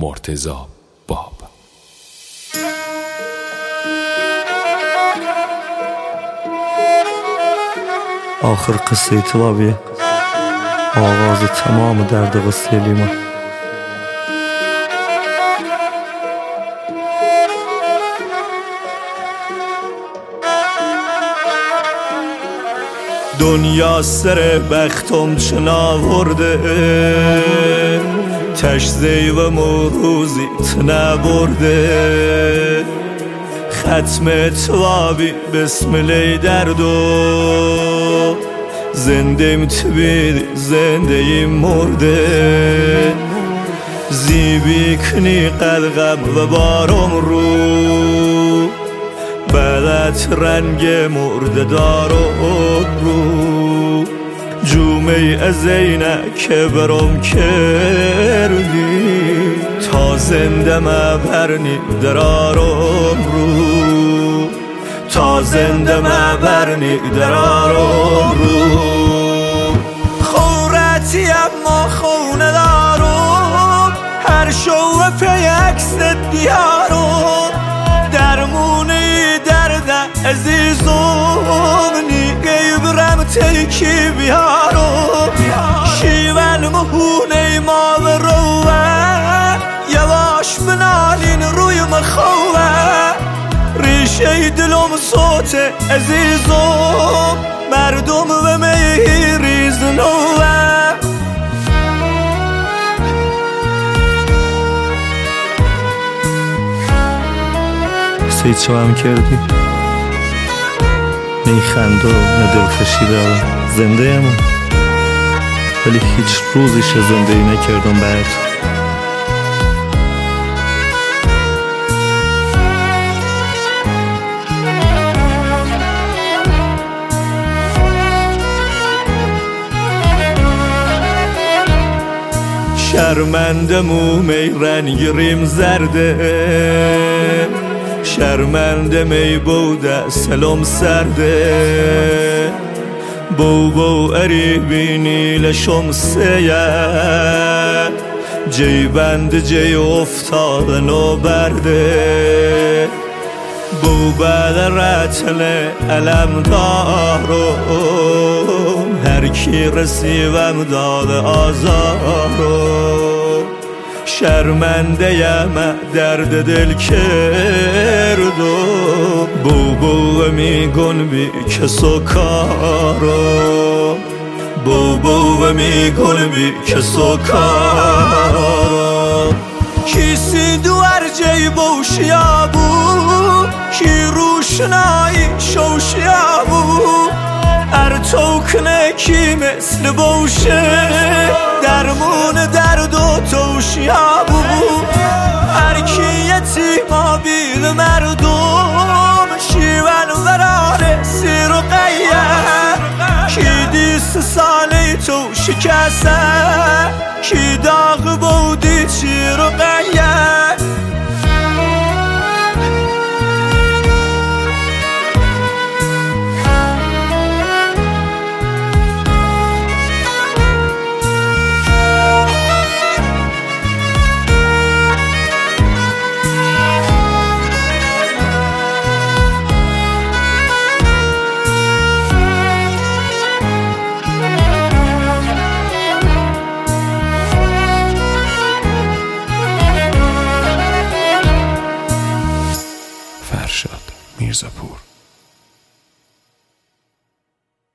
مرتضی باب. آخر قصه طلابیه، آغاز تمام درد قصه لیما. دنیا سر بختم چه ناورده، تش زیو مروزی نبرده. ختم توابی بسم لی دردو، زندهیم تبیدی زندهیم مرده. زیبی کنی قلقم و بارم رو، بلت رنگ مرده دارم رو. جومه از اینک برم کردی، تا زنده مبرنی درارم رو. تا زنده مبرنی درارم رو. خورتی اما خونه دارم، هر شو پی عکس دیارم. درمونی درد عزیزم، نیگه برم تیکی بیارم. شیون مهونه ما بروه، یواش بنالین روی مخوه. ریشه دلم صوت عزیزم، مردم به میریز نوه. سید چه هم کردی؟ نه خنده نه دلخوشی دارم، زنده ام، ولی هیچ روزیش زندگی نکردم بعد. شرمنده مومی رنگ ریم زرده، شرمنده می بوده سلام سرده. بو اری بینی لشمسیه، جی بند جی افتاده نو برده. بو بعد رتل علم دارم، هر کی رسیوم داده آزارم. شرمنده یم درد دل کردم، بو میگن بی کس و کارم. بو میگن بی کس و کارم. کسی دوار جی بوشیا بو، کی روشنایی شوشیا بو. هر توکنه کی مثل بوشه، درمون درد و توشیا بو. هر کی یتیما بیل مردم، شیون وراره سیر و قیه. کی دیست سالی تو شکسته، کی داغ بودی چیر و قیه. فرشاد میرزاپور.